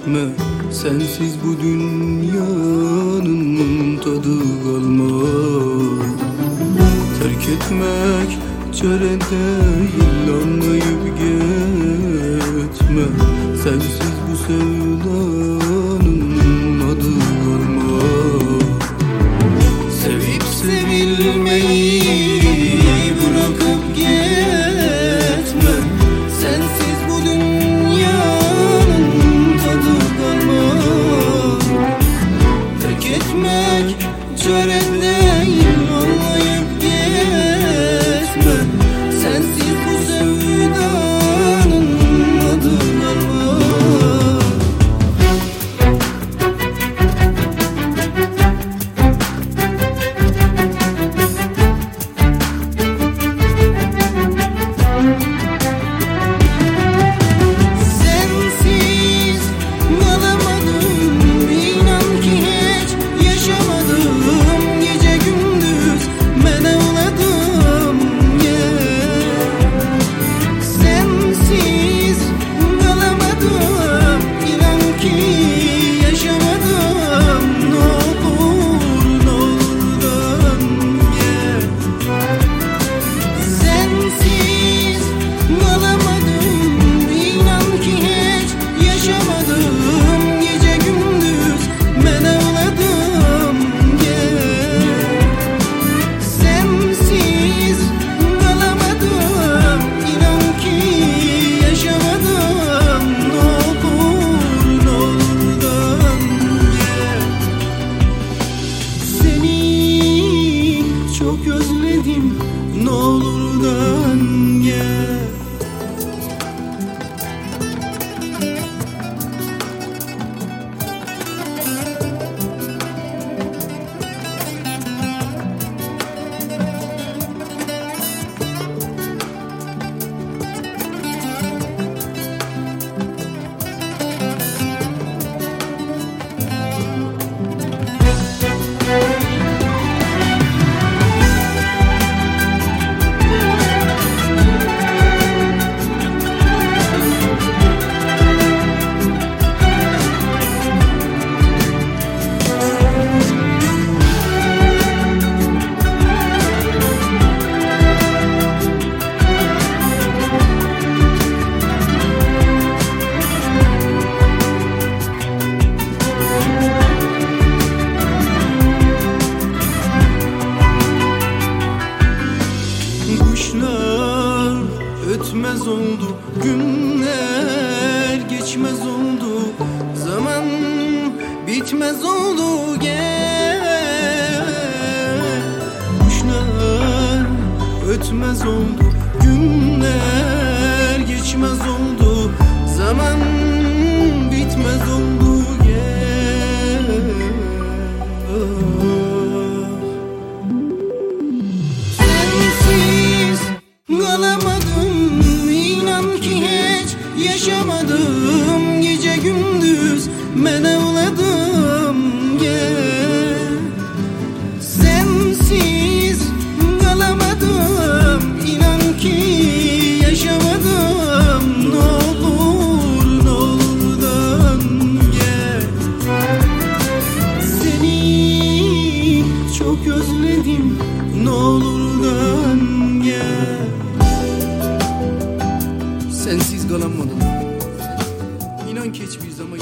etme. Sensiz bu dünyanın tadı kalmaz. Terk etmek çare değil, anlayıp gitme. Sensiz bu sevdanın adı kalmaz. Sevip sevilmeyi bırakıp gitme. Sensiz bu dünyanın tadı kalmaz. Terk etmek çare değil, anlayıp gitme. Sensiz bu sevdanın adı kalmaz. Sensiz kalamadım, inan ki hiç yaşamadım. Gece gündüz ben ağladım, sensiz kalamadım, inan ki yaşamadım. Ne olur dön gel. Sensiz kalamadım, inan ki hiç yaşamadım. Gece gündüz ben ağladım, sensiz kalamadım, inan ki yaşamadım. Ne olur dön gel. Seni çok özledim, ne olur dön gel. Kuşlar ötmez oldu, günler geçmez oldu, zaman bitmez oldu gel. Kuşlar ötmez oldu, günler geçmez oldu, zaman bitmez oldu gel. Sensiz kalamadım, inan ki hiç yaşamadım. Gece gündüz ben ağladım gel. Sensiz kalamadım, inan ki yaşamadım. Ne olur dön gel. Seni çok özledim, ne olur dön gel. Sensiz kalamadım, inan ki hiçbir zaman